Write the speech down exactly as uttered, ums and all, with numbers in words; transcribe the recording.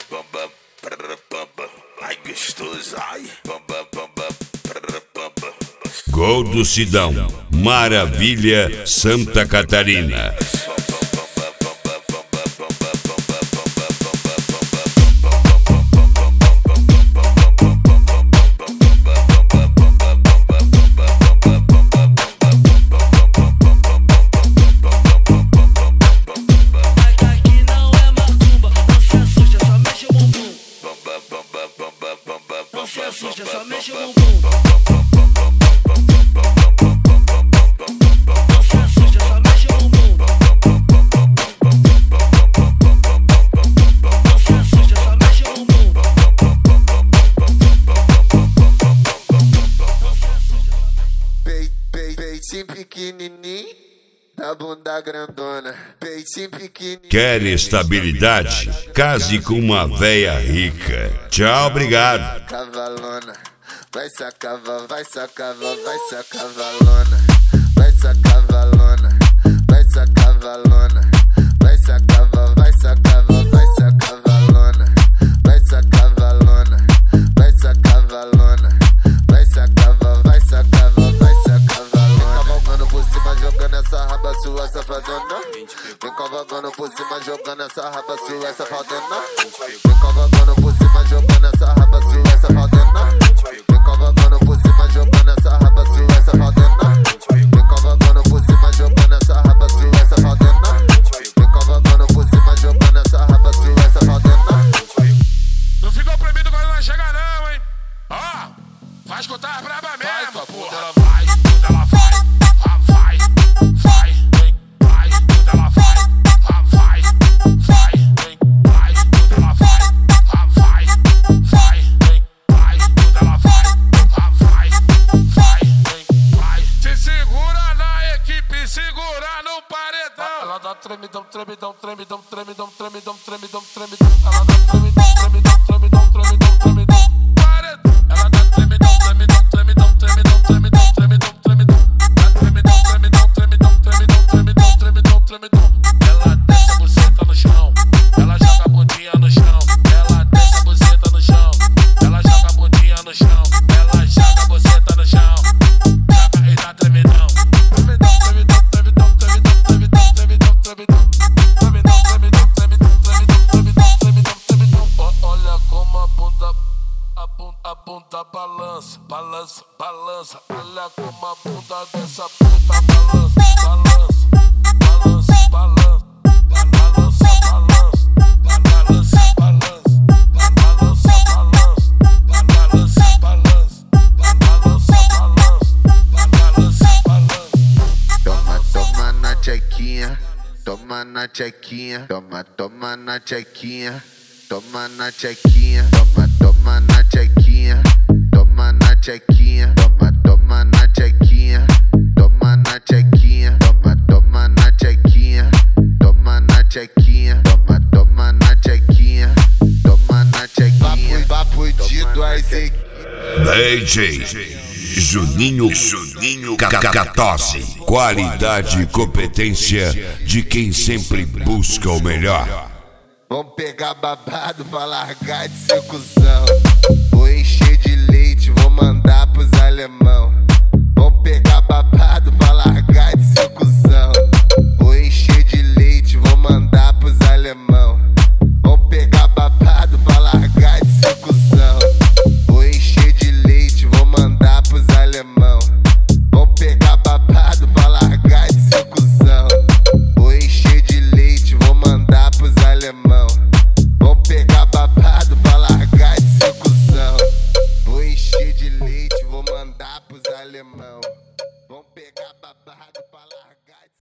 bamba, prr, bamba. Ai gostoso, ai, bamba, bamba, prr, bamba. Gol do Sidão, Maravilha, Santa Catarina. Suja, só mexe o bumbum. Não se assusta, só mexe o bumbum. Não se assusta, só mexe o bumbum. Peitinho pequenininho, da bunda grandona. Peitinho pequenininho. Quer estabilidade? Case com uma véia rica. Tchau, obrigado. Cavalona, vai sacava, vai sacava, vai sacavalona, vai sacavalona, vai sacavalona, vai sacava, vai sacava, vai sacavalona, vai sacavalona, vai sacavalona, vai sacava, vai sacava, vai sacavalona. Vem cavalgando por cima, jogando essa raba sua safadona. Vem cavalgando por cima, jogando essa raba sua safadona. Vem cavalgando por cima, jogando essa raba sua safadona. Vem cavalgando por cima, jogando essa raba sua safadona. Vem cavalgando por cima, jogando essa raba sua safadona. Vem cavalgando por cima, jogando essa raba sua safadona. Não fica oprimido quando não chega não, hein? Ó, vai escutar a braba mesmo, porra. Ela vai, tudo ela vai, ah, vai, vai, vem, vai, tudo ela vai, ah, vai, vai, vem, vai, tudo ela vai, ah, vai, vai, vem, vai, tudo ela vai, ah, vai, vai, vem, vai. Se segura na equipe, segura no paredão. Ela dá tremidão, tremidão, tremidão, tremidão, tremidão, tremidão, tremidão. Ela dá tremidão, tremidão, tremidão, tremidão, tremidão. Paredão. Ela dá tremidão, tremidão, tremidão, tremidão, tremidão, tremidão, tremidão. Dá tremidão, tremidão, tremidão, tremidão, tremidão, tremidão, tremidão. Ela desce a buceta no chão, ela joga a bundinha no chão. Ela desce a buceta no chão, ela joga a bundinha no chão. Ela joga a buceta no chão, joga e dá tremidão. Tremidão, tremidão, tremidão, tremidão, tremidão, tremidão, tremidão. Tremidão, tremidão, tremidão, tremidão, tremidão, tremidão, tremidão. Olha como a bunda, a bunda, a bunda balança, balança, balança. Olha como a bunda dessa puta balança, balança, balança, balança, balança, balança, balança, balança, balança, balança, balança, balança, balança, balança. Toma, toma na tchequinha, toma na tchequinha, toma, toma na tchequinha, toma na tchequinha, toma, toma na tchequinha, toma na tchequinha, toma, toma na tchequinha, toma na tchequinha, toma, toma na tchequinha, toma na tchequinha, toma, toma na tchequinha, toma na tchequinha. Papo de duas equipes. D J Juninho, Juninho Cacatose. Qualidade e competência de quem sempre busca o melhor. Vamos pegar babado pra largar de ser cuzão. Vou encher de leite, vou mandar pros alemão. Vamos pegar babado pra largar de ser